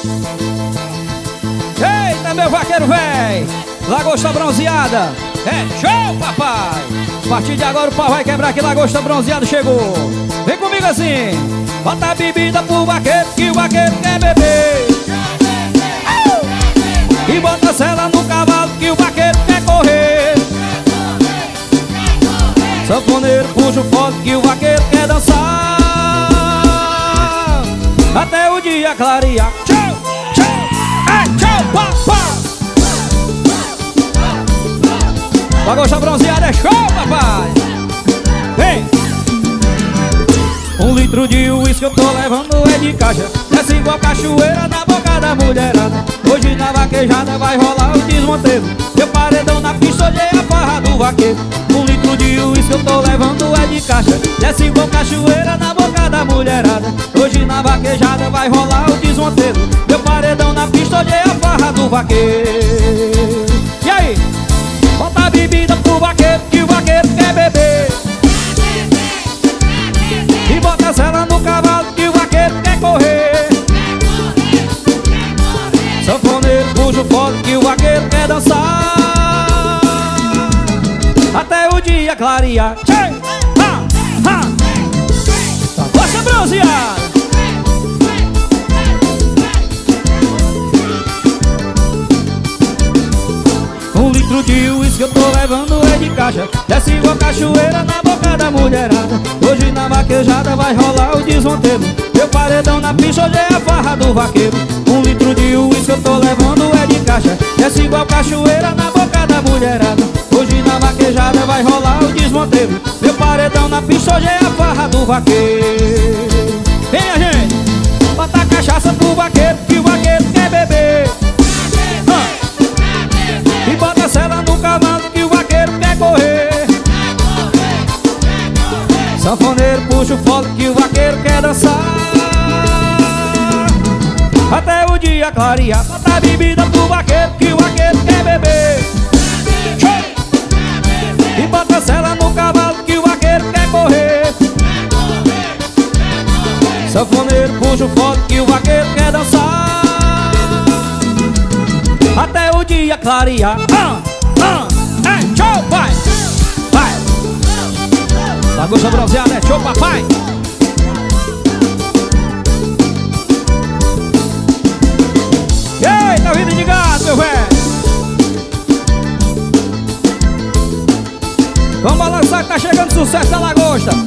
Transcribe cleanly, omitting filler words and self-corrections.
Eita, meu vaqueiro véi, lagosta bronzeada. É show, papai. A partir de agora o pau vai quebrar, que lagosta bronzeada chegou. Vem comigo assim. Bota a bebida pro vaqueiro, que o vaqueiro quer beber. E bota a sela no cavalo, que o vaqueiro quer correr. Sanfoneiro puxa o fogo, que o vaqueiro quer dançar. Até o dia clarear. Tchau, tchau, tchau, papai. Lagosta bronzeada é show, papai. Vem. 1 litro de uísque eu tô levando é de caixa. Desce igual cachoeira na boca da mulherada. Hoje na vaquejada vai rolar o desmonteiro. Meu paredão na pista, hoje é a farra do vaqueiro. 1 litro de uísque eu tô levando é de caixa. Desce igual cachoeira na boca da mulherada. Hoje na vaquejada vai rolar o desmonteiro. Meu paredão na pista, hoje é a farra do vaqueiro. E aí? Bota a bebida pro vaqueiro, que o vaqueiro quer beber. E bota a sela no cavalo, que o vaqueiro quer correr. Sanfoneiro puxa o fogo, que o vaqueiro quer dançar. Até o dia clarear. Tchê, ha, ha. Lagosta bronzeada. 1 litro de uísque eu tô levando é de caixa. Desce igual cachoeira na boca da mulherada. Hoje na vaquejada vai rolar o desmonteiro. Meu paredão na pista, hoje é a farra do vaqueiro. 1 litro de uísque eu tô levando é de caixa. Desce igual cachoeira na boca da mulherada. Hoje na vaquejada vai rolar o desmonteiro. Meu paredão na pista, hoje é a farra do vaqueiro. Venha, gente, bota a cachaça pro vaqueiro, que o vaqueiro quer beber. E bota a sela no cavalo, que o vaqueiro quer correr. Sanfoneiro puxa o fogo, que o vaqueiro quer dançar. Até o dia clarear. Bota a bebida pro vaqueiro, que o vaqueiro quer beber. E bota a sela no cavalo, que o vaqueiro quer correr. Sanfoneiro puxa o fogo, que o vaqueiro quer dançar. Até o dia clarear. É show, vai, vai. Lagosta bronzeada é show, papai. Eita, vida de gato, meu velho. Vamos balançar que tá chegando sucesso da lagosta.